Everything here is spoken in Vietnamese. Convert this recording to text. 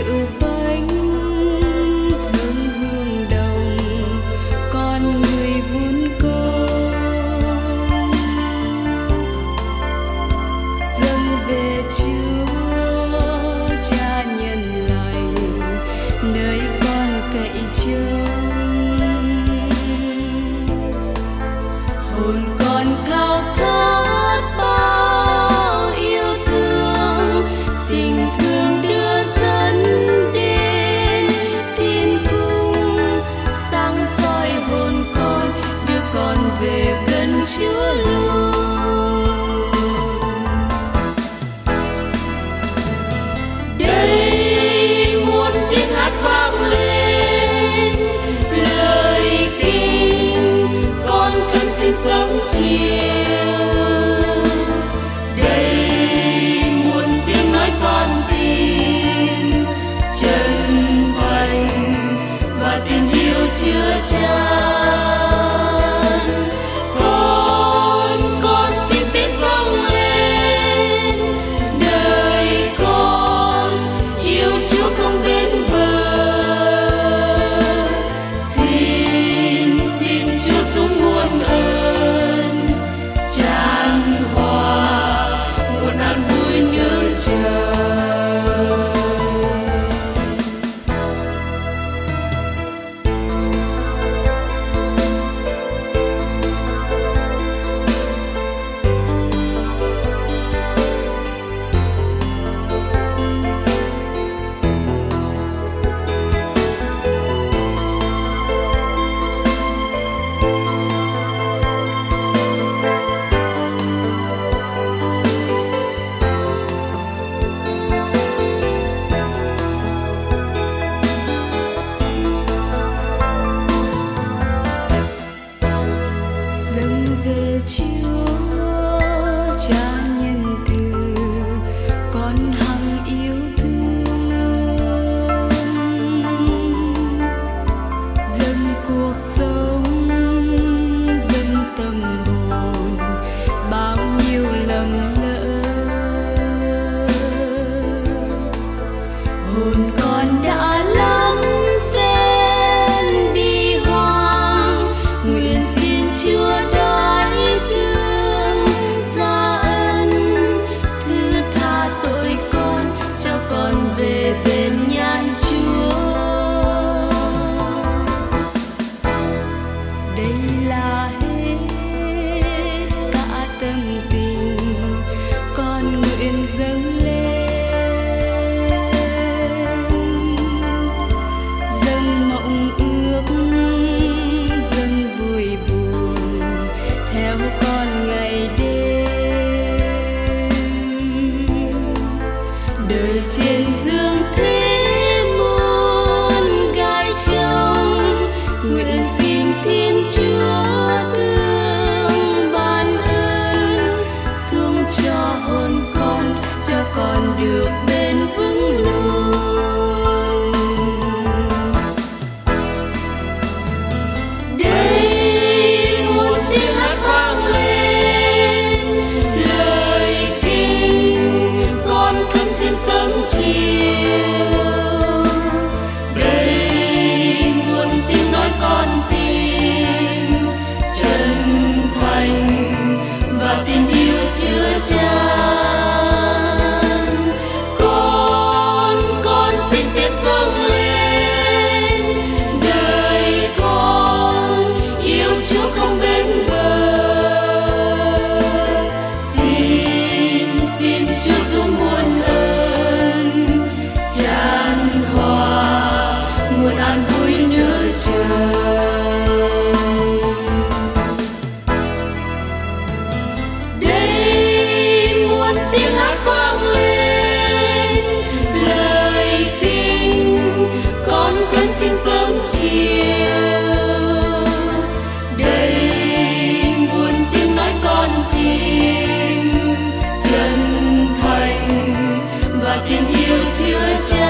rượu bánh thơm hương đồng, con người vun công dâng về Chúa Cha nhân lành, nơi con cậy trông. Hồn con khao khát bao yêu thương, tình thương đưa dẫn đến thiên cung, sáng soi hồn con, đưa con về gần Chúa luôn. Đây muôn tiếng hát vang lên lời kinh, con khấn xin sớm chiều. Đây muôn tiếng nói con tin chân thành và tình yêu chứa chan. Con xin tiếng dâng lên đời con yêu Chúa không bên bờ. Xin Chúa xuống muôn ơn tràn hòa muôn an vui nhớ chờ. Dâng về Chúa Cha nhân từ, con hằng yêu thương. Dâng cuộc sống, dâng tâm hồn, bao nhiêu lầm lỡ. Hồn con đã lắm phen đi hoang, nguyện xin Chúa đói thương gia ân, thứ tha tội con, cho con về bên nhan Chúa. Đây là hết cả tâm tình con nguyện dâng lên, dâng mộng ước, dâng vui buồn theo con ngày đêm. Đời trên dương thế muôn gai trông, nguyện xin Thiên Chúa thương ban ơn xuống cho hồn con, cho con được bền vững luôn. Đây muôn tiếng hát vang lên lời kinh, con khấn xin sớm chiều. Đây muôn tiếng nói con tin chân thành và tình yêu chứa chan. Con xin tiếng dâng lên đời con yêu Chúa không bên bờ. Xin Chúa xuống muôn ơn tràn hòa muôn an vui nhớ chờ. Đây muôn tiếng hát vang lên lời kinh, con khấn xin sớm chiều. Đây muôn tiếng nói con tin chân thành và tình yêu chứa chan.